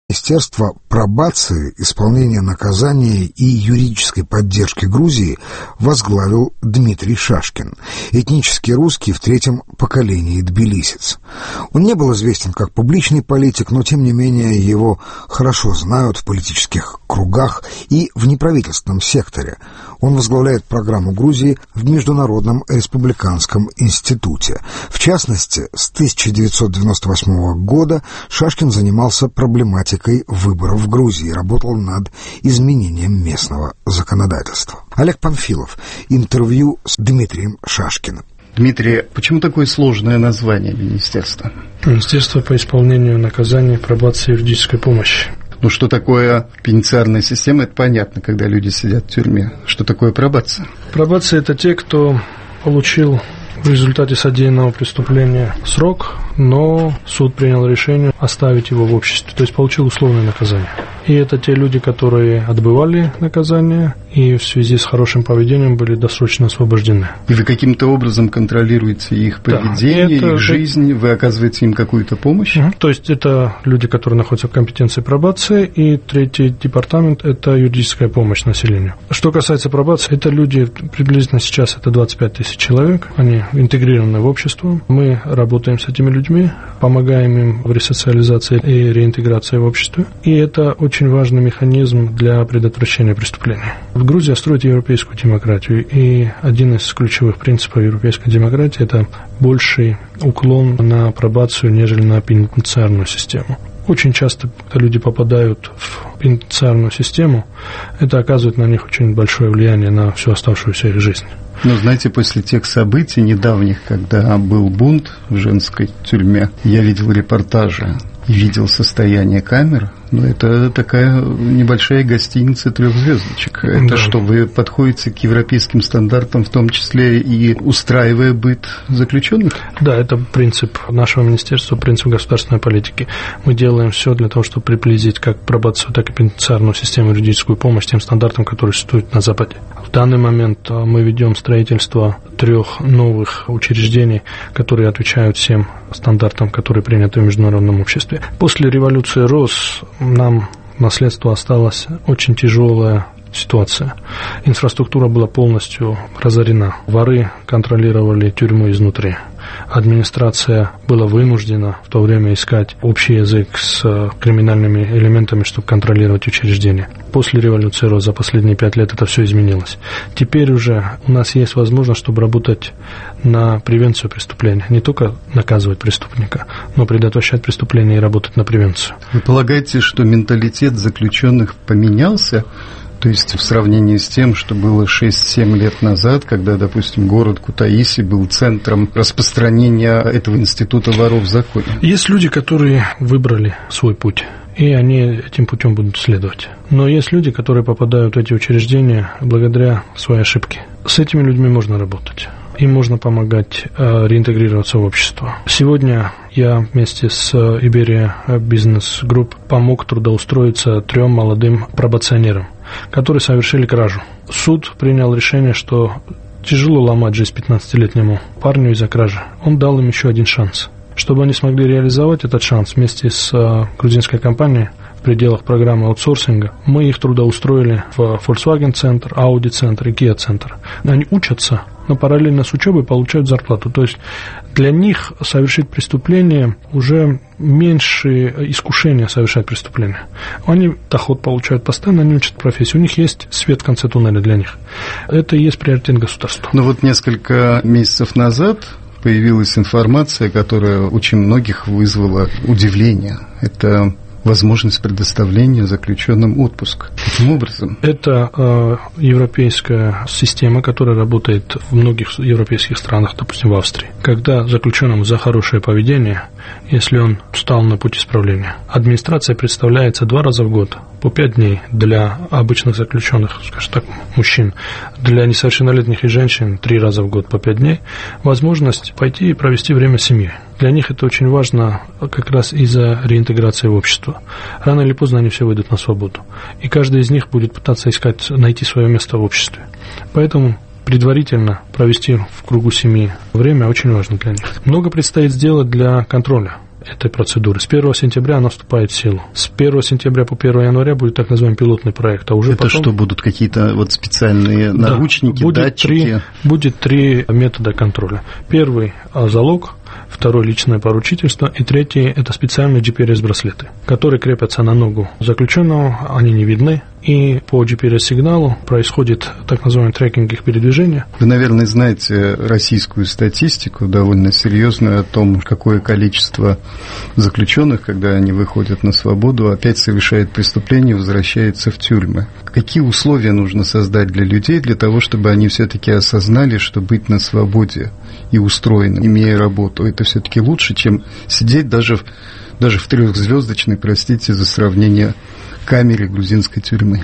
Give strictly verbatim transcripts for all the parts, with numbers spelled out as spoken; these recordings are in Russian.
Министерство пробации, исполнения наказания и юридической поддержки Грузии возглавил Дмитрий Шашкин, этнический русский в третьем поколении тбилисец. Он не был известен как публичный политик, но тем не менее его хорошо знают в политических кругах и в неправительственном секторе. Он возглавляет программу Грузии в Международном республиканском институте. В частности, с тысяча девятьсот девяносто восьмого года Шашкин занимался проблематикой выборов в Грузии, работал над изменением местного законодательства. Олег Панфилов. Интервью с Дмитрием Шашкиным. Дмитрий, почему такое сложное название министерства? Министерство по исполнению наказаний, пробации и юридической помощи. Ну, что такое пенитенциарная система, это понятно, когда люди сидят в тюрьме. Что такое пробация? Пробация – это те, кто получил в результате содеянного преступления срок, но суд принял решение оставить его в обществе, то есть получил условное наказание. И это те люди, которые отбывали наказание и в связи с хорошим поведением были досрочно освобождены. И вы каким-то образом контролируете их поведение, да, их жизнь, вы оказываете им какую-то помощь? Угу. То есть это люди, которые находятся в компетенции пробации, и третий департамент – это юридическая помощь населению. Что касается пробации, это люди, приблизительно сейчас это двадцать пять тысяч человек, они интегрированы в общество. Мы работаем с этими людьми, помогаем им в ресоциализации и реинтеграции в обществе. И это очень важный механизм для предотвращения преступлений. В Грузии строят европейскую демократию, и один из ключевых принципов европейской демократии – это больший уклон на пробацию, нежели на пенитенциарную систему. Очень часто, когда люди попадают в пенитенциарную систему, это оказывает на них очень большое влияние на всю оставшуюся их жизнь. Но, знаете, после тех событий недавних, когда был бунт в женской тюрьме, я видел репортажи и видел состояние камер. Но это такая небольшая гостиница трехзвездочек. Это да. Что, вы подходите к европейским стандартам, в том числе и устраивая быт заключенных? Да, это принцип нашего министерства, принцип государственной политики. Мы делаем все для того, чтобы приблизить как пробацию, так и пенитенциарную систему, юридическую помощь тем стандартам, которые существуют на Западе. В данный момент мы ведем строительство трех новых учреждений, которые отвечают всем стандартам, которые приняты в международном обществе. После революции РОС нам в наследство осталась очень тяжелая ситуация. Инфраструктура была полностью разорена. Воры контролировали тюрьму изнутри. Администрация была вынуждена в то время искать общий язык с криминальными элементами, чтобы контролировать учреждения. После революции РОС за последние пять лет это все изменилось. Теперь уже у нас есть возможность, чтобы работать на превенцию преступления. Не только наказывать преступника, но предотвращать преступления и работать на превенцию. Вы полагаете, что менталитет заключенных поменялся? То есть в сравнении с тем, что было шесть-семь лет назад, когда, допустим, город Кутаиси был центром распространения этого института воров в законе? Есть люди, которые выбрали свой путь, и они этим путем будут следовать. Но есть люди, которые попадают в эти учреждения благодаря своей ошибке. С этими людьми можно работать. Им можно помогать э, реинтегрироваться в общество. Сегодня я вместе с Iberia Business Group помог трудоустроиться трем молодым пробационерам, которые совершили кражу. Суд принял решение, что тяжело ломать жизнь пятнадцатилетнему парню из-за кражи. Он дал им еще один шанс. Чтобы они смогли реализовать этот шанс вместе с э, грузинской компанией в пределах программы аутсорсинга, мы их трудоустроили в Volkswagen-центр, Audi-центр и Kia-центр. Они учатся, но параллельно с учебой получают зарплату. То есть для них совершить преступление уже меньше искушения совершать преступление. Они доход получают постоянно, они учат профессию. У них есть свет в конце туннеля для них. Это и есть приоритет государства. Ну вот несколько месяцев назад появилась информация, которая очень многих вызвала удивление. Это возможность предоставления заключенным отпуск. Каким образом? Это э, европейская система, которая работает в многих европейских странах, допустим, в Австрии. Когда заключенному за хорошее поведение, если он встал на путь исправления, администрация представляется два раза в год, по пять дней для обычных заключенных, скажем так, мужчин, для несовершеннолетних и женщин три раза в год по пять дней, возможность пойти и провести время с семьей. Для них это очень важно как раз из-за реинтеграции в общество. Рано или поздно они все выйдут на свободу. И каждый из них будет пытаться искать, найти свое место в обществе. Поэтому предварительно провести в кругу семьи время очень важно для них. Много предстоит сделать для контроля. этой процедуры. С первого сентября она вступает в силу. С первого сентября по первого января будет так называемый пилотный проект. А уже это потом... что, будут какие-то вот специальные наручники, да, будет датчики? Три, будет три метода контроля. Первый – залог. Второй – личное поручительство. И третий – это специальные джи пи эр эс-браслеты, которые крепятся на ногу заключенного, они не видны. И по джи пи эр эс-сигналу происходит так называемый трекинг их передвижения. Вы, наверное, знаете российскую статистику довольно серьезную о том, какое количество заключенных, когда они выходят на свободу, опять совершает преступление, возвращается в тюрьмы. Какие условия нужно создать для людей, для того, чтобы они все-таки осознали, что быть на свободе и устроенным, имея работу, это все-таки лучше, чем сидеть даже в, даже в трехзвездочной, простите за сравнение, камере грузинской тюрьмы?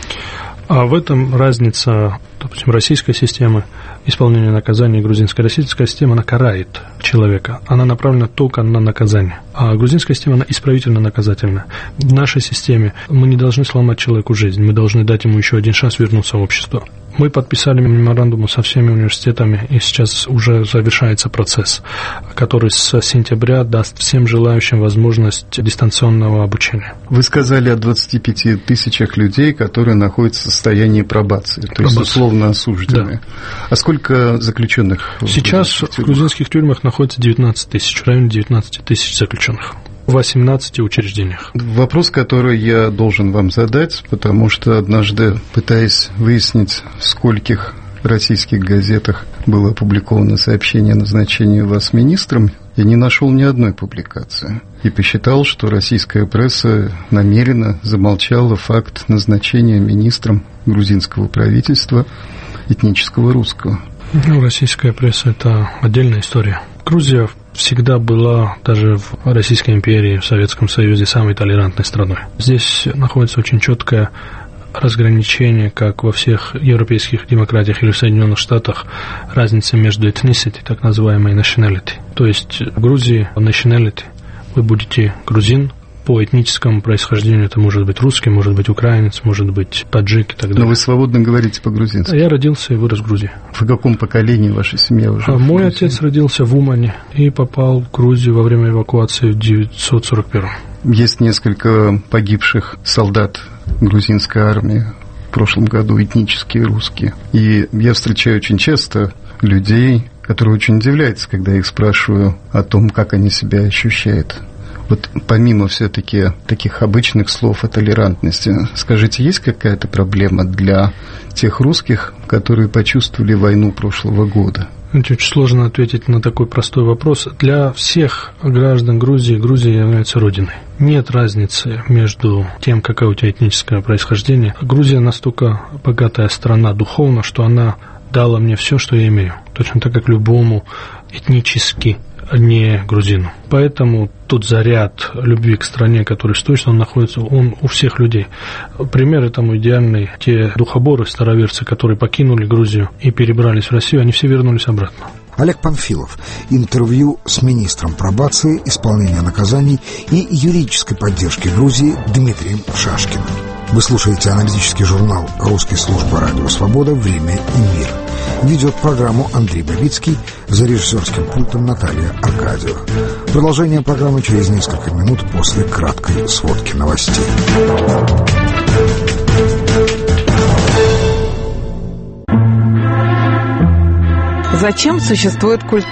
А в этом разница, допустим, российской системы исполнения наказания и грузинская. Российская система, она карает человека, она направлена только на наказание. А грузинская система, она исправительно-наказательная. В нашей системе мы не должны сломать человеку жизнь, мы должны дать ему еще один шанс вернуться в общество. Мы подписали меморандум со всеми университетами, и сейчас уже завершается процесс, который с сентября даст всем желающим возможность дистанционного обучения. Вы сказали о двадцати пяти тысячах людей, которые находятся в состоянии пробации, то Пробация. есть условно осуждены. Да. А сколько заключенных? Сейчас в, в грузинских тюрьмах находится девятнадцать тысяч, в районе девятнадцать тысяч заключенных. В восемнадцати учреждениях. Вопрос, который я должен вам задать, потому что однажды, пытаясь выяснить, в скольких российских газетах было опубликовано сообщение о назначении вас министром, я не нашел ни одной публикации. И посчитал, что российская пресса намеренно замолчала факт назначения министром грузинского правительства этнического русского. Ну, российская пресса – это отдельная история. Грузия всегда была, даже в Российской империи, в Советском Союзе, самой толерантной страной. Здесь находится очень четкое разграничение, как во всех европейских демократиях или в Соединенных Штатах, разница между ethnicity, так называемой nationality. То есть в Грузии nationality вы будете грузин, по этническому происхождению это может быть русский, может быть украинец, может быть таджик и так далее. Но вы свободно говорите по-грузински. Да, я родился и вырос в Грузии. В каком поколении ваша семья уже? А мой отец родился в Умане и попал в Грузию во время эвакуации в девятьсот сорок первом. Есть несколько погибших солдат грузинской армии в прошлом году, этнические русские. И я встречаю очень часто людей, которые очень удивляются, когда я их спрашиваю о том, как они себя ощущают. Вот помимо все-таки таких обычных слов о толерантности, скажите, есть какая-то проблема для тех русских, которые почувствовали войну прошлого года? Очень сложно ответить на такой простой вопрос. Для всех граждан Грузии Грузия является родиной. Нет разницы между тем, какое у тебя этническое происхождение. Грузия настолько богатая страна духовно, что она дала мне все, что я имею. Точно так, как любому этнически не грузину. Поэтому тот заряд любви к стране, который стоит, он находится он у всех людей. Пример этому идеальный. Те духоборы, староверцы, которые покинули Грузию и перебрались в Россию, они все вернулись обратно. Олег Панфилов. Интервью с министром пробации, исполнения наказаний и юридической поддержки Грузии Дмитрием Шашкиным. Вы слушаете аналитический журнал русской службы «Радио Свобода. Время и мир». Ведет программу Андрей Бабицкий, за режиссерским пультом Наталья Аркадьева. Продолжение программы через несколько минут после краткой сводки новостей. Зачем существует культура?